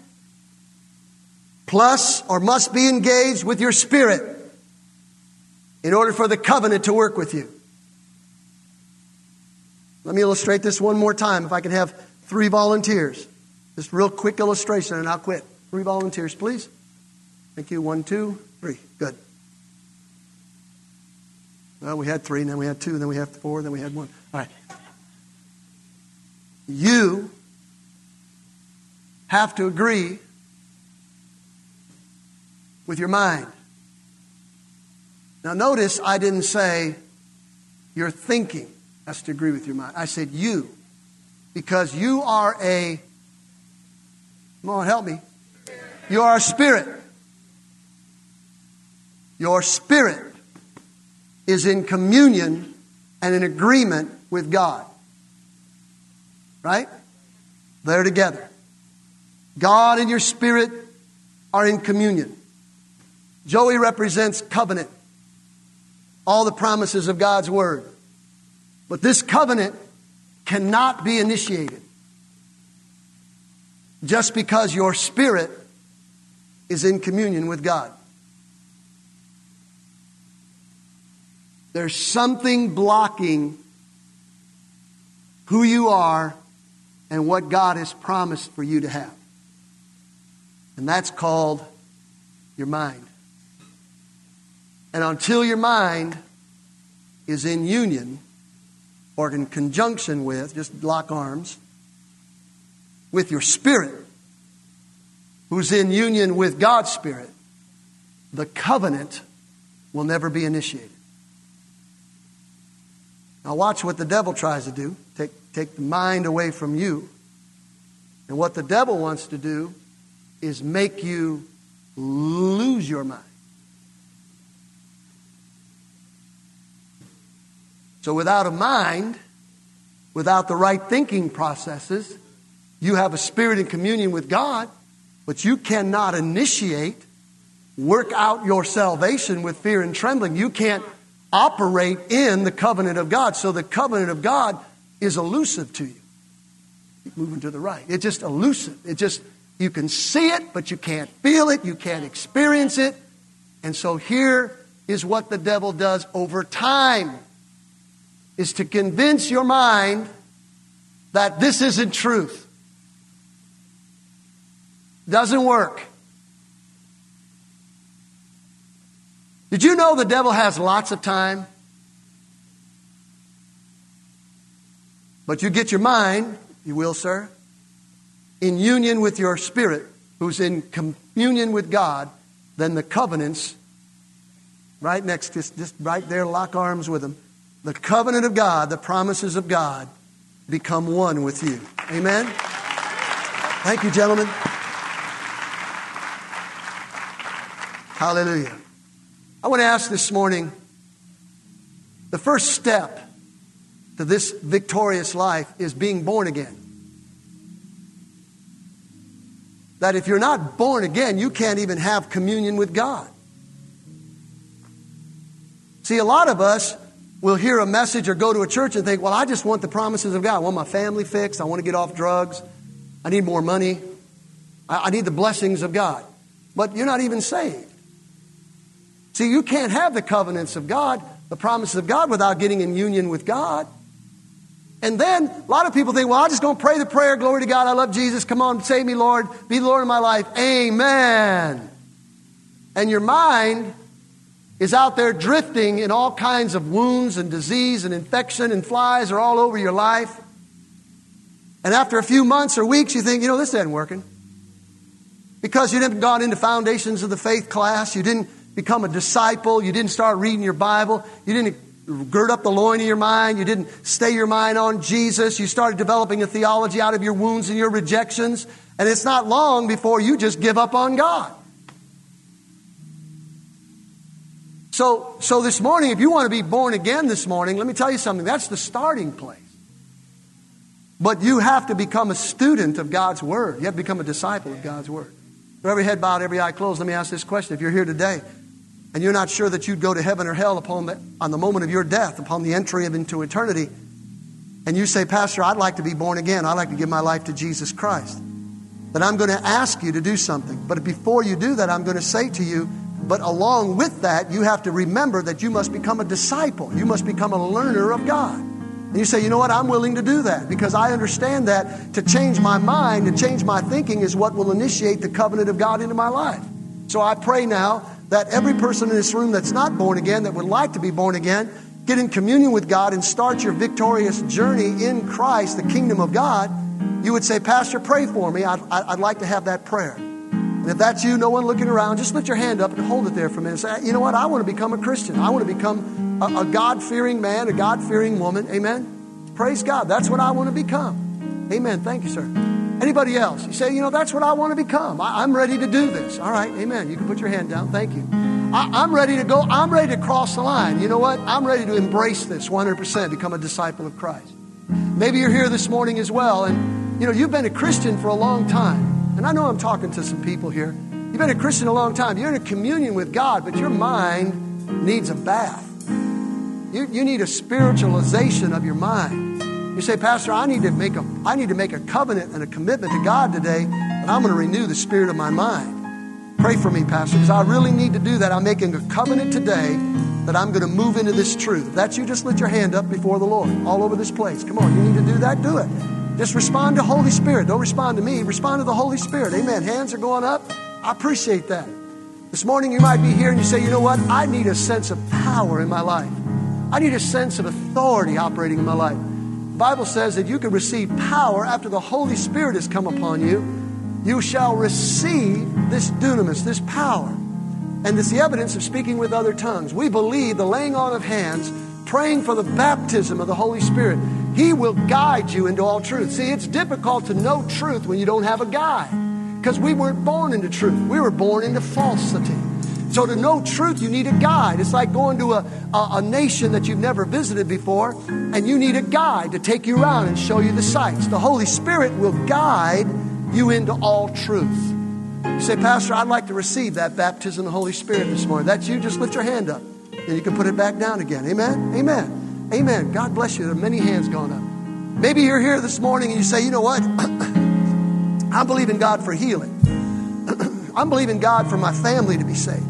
plus or must be engaged with your spirit in order for the covenant to work with you. Let me illustrate this one more time. If I could have three volunteers. Just real quick illustration and I'll quit. Three volunteers, please. Thank you. One, two, three. Good. Well, we had three, and then we had two, and then we had four, and then we had one. All right. You have to agree with your mind. Now notice I didn't say your thinking has to agree with your mind. I said you. Because you are a, come on, help me. You are a spirit. Your spirit is in communion and in agreement with God. Right? They're together. God and your spirit are in communion. Joey represents covenant. All the promises of God's word. But this covenant cannot be initiated just because your spirit is in communion with God. There's something blocking who you are and what God has promised for you to have. And that's called your mind. And until your mind is in union or in conjunction with, just lock arms, with your spirit, who's in union with God's spirit, the covenant will never be initiated. Now watch what the devil tries to do. Take, take the mind away from you. And what the devil wants to do is make you lose your mind. So without a mind, without the right thinking processes, you have a spirit in communion with God, but you cannot initiate, work out your salvation with fear and trembling. You can't operate in the covenant of God. So the covenant of God is elusive to you. Keep moving to the right. It's just elusive. It just, you can see it, but you can't feel it. You can't experience it. And so here is what the devil does over time, is to convince your mind that this isn't truth. Doesn't work. Did you know the devil has lots of time? But you get your mind, you will, sir, in union with your spirit, who's in communion with God, then the covenants, right next to, just right there, lock arms with them. The covenant of God, the promises of God, become one with you. Amen? Thank you, gentlemen. Hallelujah. I want to ask this morning, the first step to this victorious life is being born again. that if you're not born again, you can't even have communion with God. See, a lot of us will hear a message or go to a church and think, well, I just want the promises of God. I want my family fixed. I want to get off drugs. I need more money. I, I need the blessings of God. But you're not even saved. See, you can't have the covenants of God, the promises of God, without getting in union with God. And then a lot of people think, well, I'm just going to pray the prayer, glory to God, I love Jesus, come on, save me, Lord, be the Lord of my life, amen. And your mind is out there drifting in all kinds of wounds and disease and infection, and flies are all over your life. And after a few months or weeks, you think, you know, this isn't working. Because you didn't gone into Foundations of the Faith class, you didn't become a disciple, you didn't start reading your Bible, you didn't gird up the loin of your mind, you didn't stay your mind on Jesus, you started developing a theology out of your wounds and your rejections, and it's not long before you just give up on God. So, so this morning, if you want to be born again this morning, let me tell you something, that's the starting place. But you have to become a student of God's Word. You have to become a disciple of God's Word. With every head bowed, every eye closed, let me ask this question. If you're here today and you're not sure that you'd go to heaven or hell upon the, on the moment of your death, upon the entry of into eternity, and you say, Pastor, I'd like to be born again. I'd like to give my life to Jesus Christ. Then I'm going to ask you to do something. But before you do that, I'm going to say to you, but along with that, you have to remember that you must become a disciple. You must become a learner of God. And you say, you know what, I'm willing to do that because I understand that to change my mind, to change my thinking is what will initiate the covenant of God into my life. So I pray now that every person in this room that's not born again, that would like to be born again, get in communion with God and start your victorious journey in Christ, the kingdom of God. You would say, Pastor, pray for me. I'd, I'd like to have that prayer. And if that's you, no one looking around, just lift your hand up and hold it there for a minute and say, you know what, I want to become a Christian. I want to become a, a God-fearing man, a God-fearing woman. Amen? Praise God. That's what I want to become. Amen. Thank you, sir. Anybody else? You say, you know, that's what I want to become. I, I'm ready to do this. All right. Amen. You can put your hand down. Thank you. I, I'm ready to go. I'm ready to cross the line. You know what? I'm ready to embrace this one hundred percent, become a disciple of Christ. Maybe you're here this morning as well, and, you know, you've been a Christian for a long time. And I know I'm talking to some people here. You've been a Christian a long time. You're in a communion with God, but your mind needs a bath. You, you need a spiritualization of your mind. You say, Pastor, I need to make a I need to make a covenant and a commitment to God today, and I'm going to renew the spirit of my mind. Pray for me, Pastor, because I really need to do that. I'm making a covenant today that I'm going to move into this truth. If that's you, just lift your hand up before the Lord all over this place. Come on, you need to do that, do it. Just respond to Holy Spirit. Don't respond to me. Respond to the Holy Spirit. Amen. Hands are going up. I appreciate that. This morning you might be here and you say, you know what? I need a sense of power in my life. I need a sense of authority operating in my life. The Bible says that you can receive power after the Holy Spirit has come upon you. You shall receive this dunamis, this power. And it's the evidence of speaking with other tongues. We believe the laying on of hands, praying for the baptism of the Holy Spirit. He will guide you into all truth. See, it's difficult to know truth when you don't have a guide, because we weren't born into truth. We were born into falsity. So to know truth, you need a guide. It's like going to a, a, a nation that you've never visited before, and you need a guide to take you around and show you the sights. The Holy Spirit will guide you into all truth. You say, Pastor, I'd like to receive that baptism of the Holy Spirit this morning. That's you. Just lift your hand up, and you can put it back down again. Amen? Amen. Amen. God bless you. There are many hands going up. Maybe you're here this morning and you say, you know what? I believe in God for healing. I'm believing God for my family to be saved.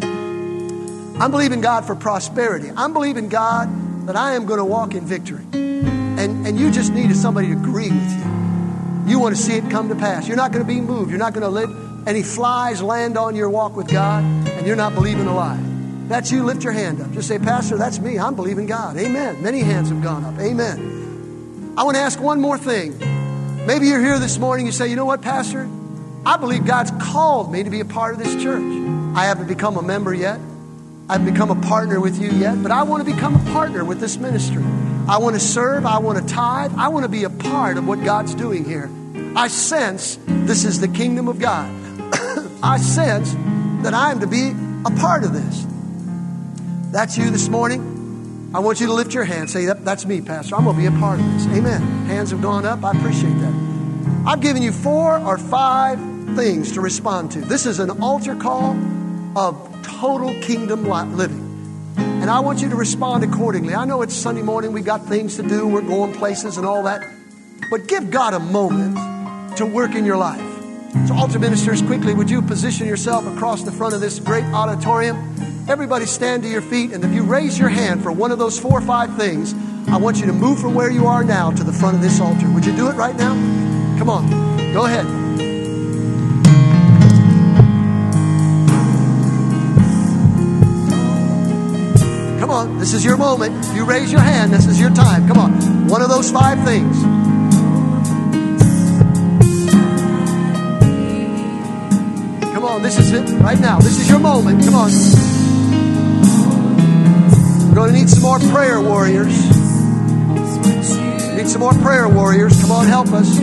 I'm believing God for prosperity. I'm believing God that I am going to walk in victory. And, and you just needed somebody to agree with you. You want to see it come to pass. You're not going to be moved. You're not going to let any flies land on your walk with God, and you're not believing a lie. That's you. Lift your hand up. Just say, Pastor, that's me. I'm believing God. Amen. Many hands have gone up. Amen. I want to ask one more thing. Maybe you're here this morning. You say, you know what, Pastor? I believe God's called me to be a part of this church. I haven't become a member yet. I haven't become a partner with you yet, but I want to become a partner with this ministry. I want to serve. I want to tithe. I want to be a part of what God's doing here. I sense this is the kingdom of God. I sense that I am to be a part of this. That's you this morning. I want you to lift your hand. Say, that's me, Pastor. I'm going to be a part of this. Amen. Hands have gone up. I appreciate that. I've given you four or five things to respond to. This is an altar call of total kingdom living. And I want you to respond accordingly. I know it's Sunday morning, we got things to do, we're going places and all that. But give God a moment to work in your life. So altar ministers, quickly, would you position yourself across the front of this great auditorium? Everybody stand to your feet, and if you raise your hand for one of those four or five things, I want you to move from where you are now to the front of this altar. Would you do it right now? Come on. Go ahead. Come on. This is your moment. If you raise your hand, this is your time. Come on. One of those five things. Come on. This is it right now. This is your moment. Come on. We're going to need some more prayer warriors. Need some more prayer warriors. Come on, help us.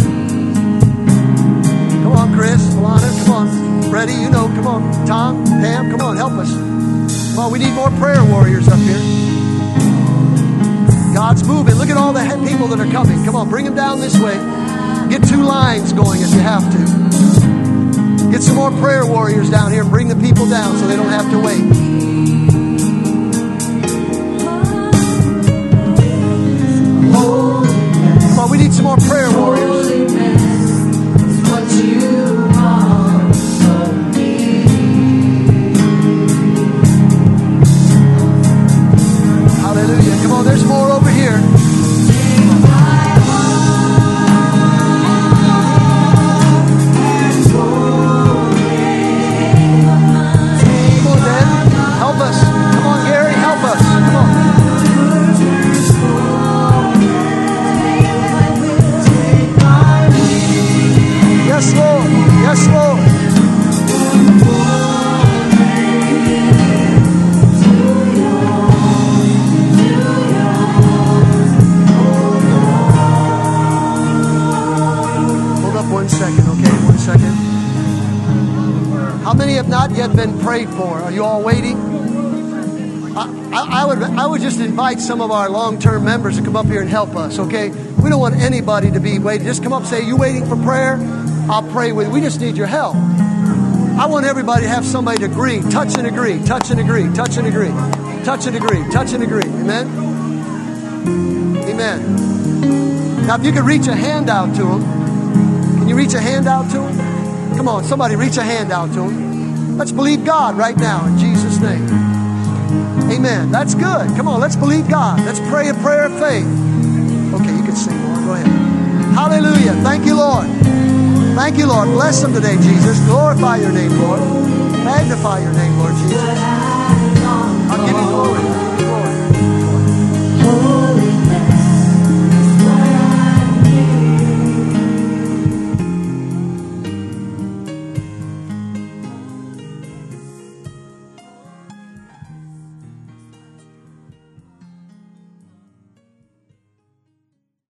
Come on, Chris, Alana, come on. Freddie, you know, come on. Tom, Pam, come on, help us. Come on, we need more prayer warriors up here. God's moving. Look at all the people that are coming. Come on, bring them down this way. Get two lines going if you have to. Get some more prayer warriors down here and bring the people down so they don't have to wait. Come on, we need some more prayer warriors. Hallelujah. Come on, there's more over here. Come on, Dan. Help us. Come on, Gary. Help us. Come on. Yes, Lord. Yes, Lord. Hold up one second, okay? One second. How many have not yet been prayed for? Are you all waiting? I, I, I would I would just invite some of our long-term members to come up here and help us, okay? We don't want anybody to be waiting. Just come up and say, you waiting for prayer? I'll pray with you. We just need your help. I want everybody to have somebody to agree. Touch and agree. Touch and agree. Touch and agree. Touch and agree. Touch and agree. Amen? Amen. Now, if you could reach a hand out to them. Can you reach a hand out to them? Come on, somebody reach a hand out to them. Let's believe God right now in Jesus' name. Amen. That's good. Come on, let's believe God. Let's pray a prayer of faith. Okay, you can sing more. Go ahead. Hallelujah. Thank you, Lord. Thank you, Lord. Bless them today, Jesus. Glorify your name, Lord. Magnify your name, Lord Jesus. I'll give you glory.